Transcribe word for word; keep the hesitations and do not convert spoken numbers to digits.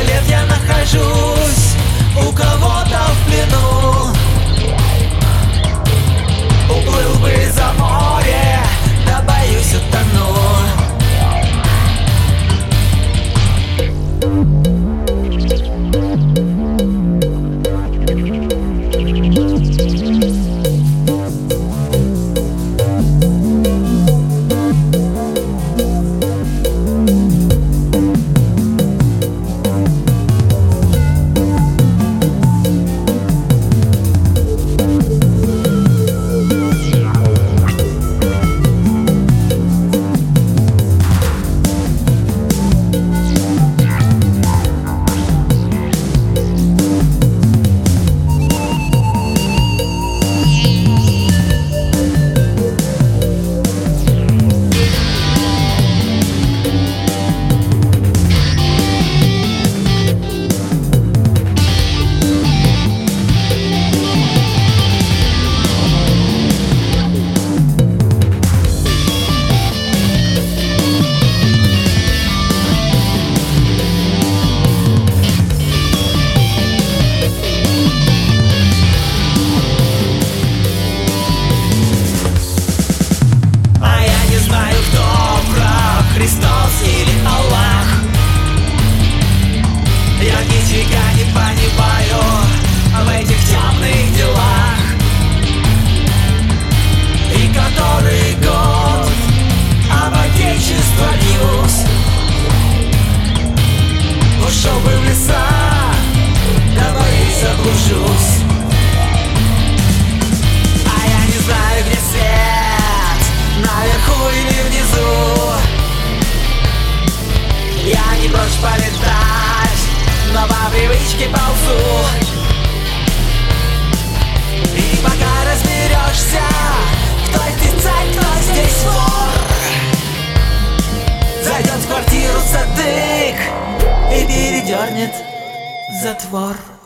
лет я нахожусь у кого-то в плену. Уплыл бы за море, да боюсь утону. Христос или Аллах, я нифига не понимаю в этих темных делах. И который год об отечество бьюсь, ушел бы в леса, да боюсь заблужусь. А я не знаю, где свет, наверху или внизу. Я не прочь полетать, но по привычке ползу. И пока разберешься, кто ты царь, кто здесь вор, зайдет в квартиру цадык и передернет затвор.